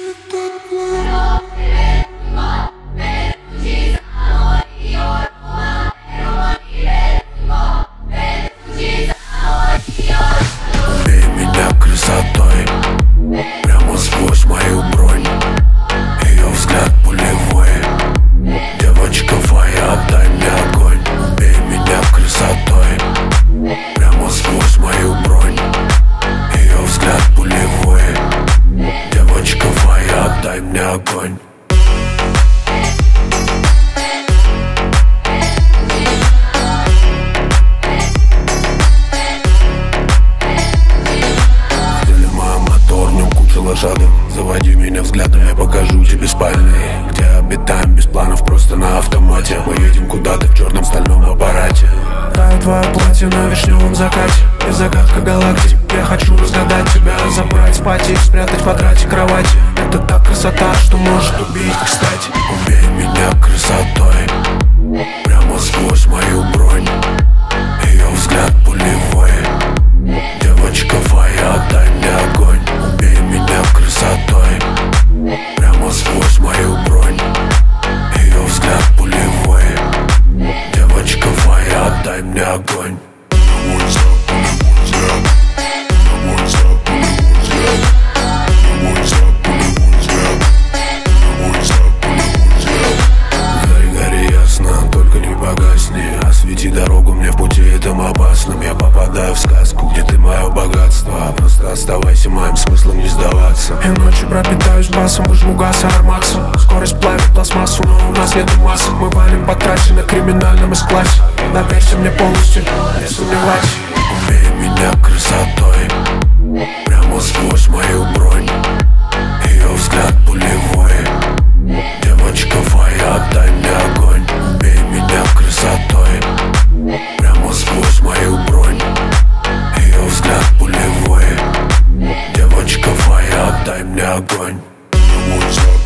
Убей меня красотой, прямо сквозь мою бронь. Ее взгляд пулевой. Девочка моя, отдай мне огонь. Убей меня красотой, прямо сквозь мою бронь. Ее взгляд пулевой. Девочка моя, отдай мне огонь. Лошадок. Заводи меня взглядом, я покажу тебе спальный, где обитаем без планов, просто на автомате. Мы едем куда-то в черном стальном аппарате. Тает твое платье на вишневом закате. И загадка галактик. Я хочу разгадать тебя, забрать с пати, спрятать в квадрате кровати. Это та красота, что может убить, кстати. Убей меня красотой, прямо сквозь мою бронь. Ее взгляд пулевой. Девочка моя, отдай мне огонь. Убей меня красотой, прямо сквозь мою бронь. Ее взгляд пулевой. Девочка моя, отдай мне огонь. Гори, ясно, только не погасни. Освети дорогу мне в пути этом опасном. Я попадаю в сказку, где ты мое богатство. Просто оставайся моим смыслом, не сдаваться. Я ночью пропитаюсь басом, выжму газ армаксом. Скорость плавит пластмассу, но у нас нету масок. Мы валим по трассе на криминальном эс-классе. Доверься мне полностью, не сомневайся. Убей меня красотой, прямо сквозь мою бронь. Ее взгляд пулевой. Девочка моя, отдай мне огонь. Убей меня красотой, прямо сквозь мою бронь. Ее взгляд пулевой. Девочка моя, отдай мне огонь.